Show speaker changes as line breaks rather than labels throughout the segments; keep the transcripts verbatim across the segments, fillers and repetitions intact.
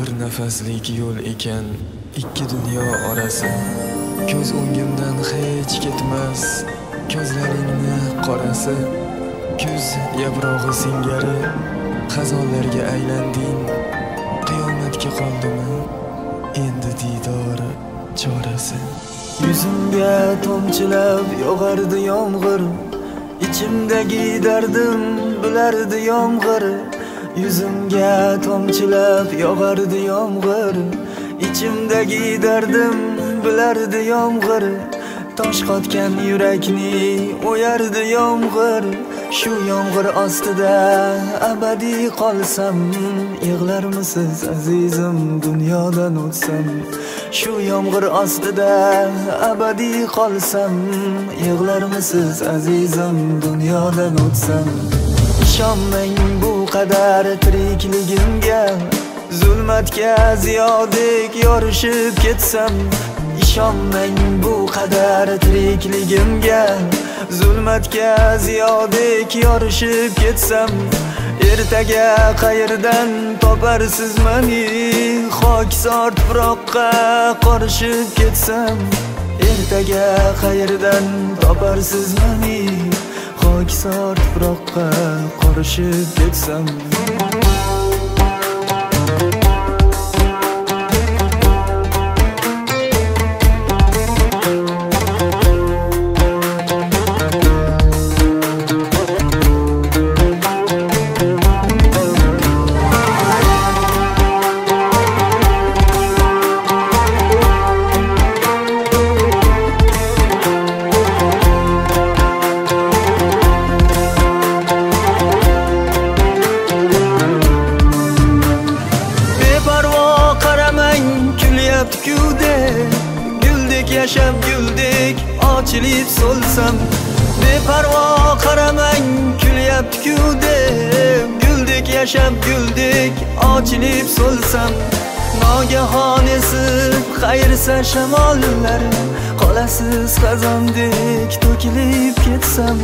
bir nafaslik yo'l ekan ikki dunyo orasi. Ko'z o'ngimdan hech ketmas ko'zlaringni qorasi. Kuz yaprog'i singari xazonlarga aylanding. Qiyomatga qoldimi endi didori chorasi.
Yuzimga tomchilab yog'ardi yomg'ir, ichimdagi dardim bilardi yomg'ir. Yuzimga tomchilab yog'ardi yomg'ir, ichimdagi dardim bilardi yomg'ir. Tosh qotgan yurakni o'yardi yomg'ir. Shu yomg'ir ostida abadiy qolsam, yig'larmisiz azizim dunyodan o'tsam. Shu yomg'ir ostida abadiy qolsam, yig'larmisiz azizim dunyodan o'tsam. Ishonmang bu qadar tirikligimga, zulmatga ziyodek yorishib ketsam. Ishonmang bu qadar tirikligimga, zulmatga ziyodek yorishib ketsam. Ertaga qayerdan toparsiz meni, xokisor tuproqqa qorishib ketsam. Ertaga qayerdan toparsiz meni, xokisor tuproqqa qorishib ketsam. Güldek yashab güldek ochilib so'lsam. Beparvo qaramang kulyapti-ku deb, güldek yashab güldek ochilib so'lsam. Nogahon esib qayirsa shamollar, qolasiz xazondek to'kilib ketsam.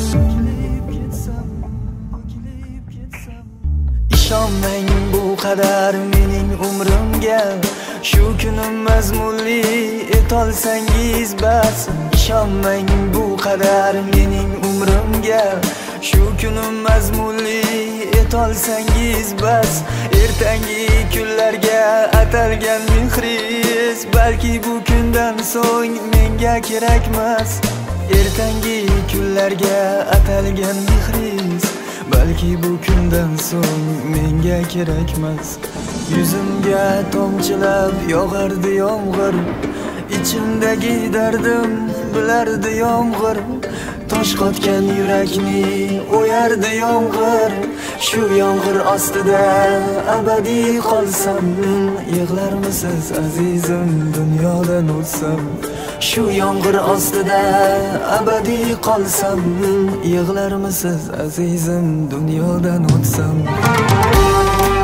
Ishonmang bu qadar mening umrimga, shu kunim mazmunli etolsangiz bas. Ishonmang bu qadar mening umrimga, shu kunim mazmunli etolsangiz bas. Ertangi kunlarga atalgan mehringiz balki bu kundan so'ng menga kerakmas. Ertangi kunlarga atalgan mehringiz balki bu kundan so'ng menga kerakmas. Yuzimga tomchilab yog'ardi yomg'ir, ichimdagi dardim bilardi yomg'ir. Tosh qotgan yurakni o'yardi yomg'ir. Shu yomg'ir ostida abadiy qolsam, yig'larmisiz azizim dunyodan o'tsam. Shu yomg'ir ostida abadiy qolsam, yig'larmisiz azizim dunyodan o'tsam.